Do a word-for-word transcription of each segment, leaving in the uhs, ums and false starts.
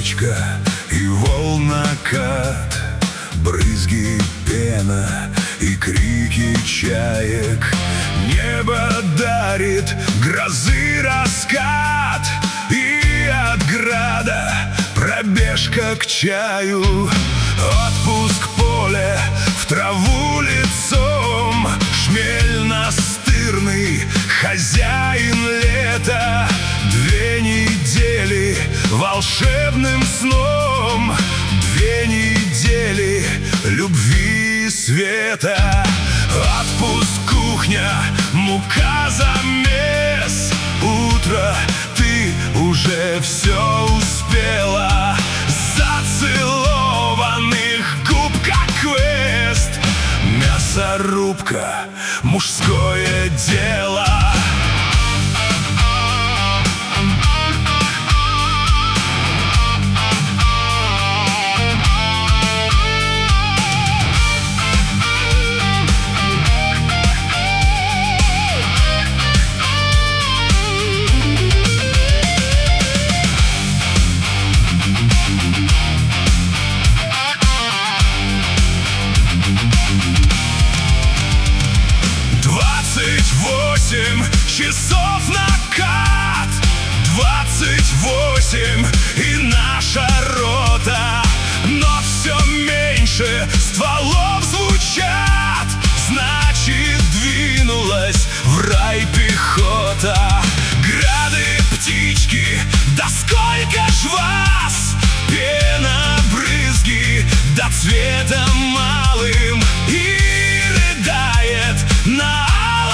речка и волнокат, брызги, пена и крики чаек. Небо дарит грозы раскат, и от града пробежка к чаю. Отпуск поле в траву лицом, шмель настырный, хозяин лета. Две недели волшебным сном, две недели любви и света. Отпуск, кухня, мука, замес. Утро, ты уже все успела. Зацелованных губ, как квест. Мясорубка, мужское дело. Часов накат, двадцать восемь, и наша рота. Но все меньше стволов звучат, значит, двинулась в рай пехота. Грады, птички, да сколько ж вас! Пена, брызги, да цветом малым, и рыдает на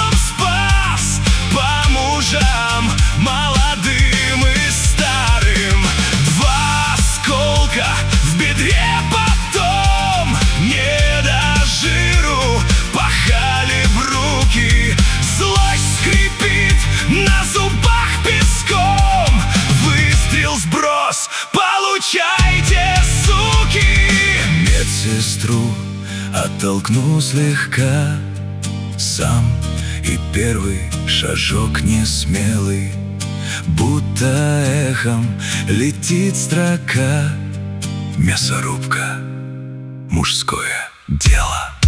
молодым и старым. Два осколка в бедре, потом не до жиру пахали бруки. Злость скрипит на зубах песком. Выстрел, сброс, получайте, суки! Медсестру оттолкну слегка сам, и первый шажок несмелый, будто эхом летит строка. Мясорубка, мужское дело.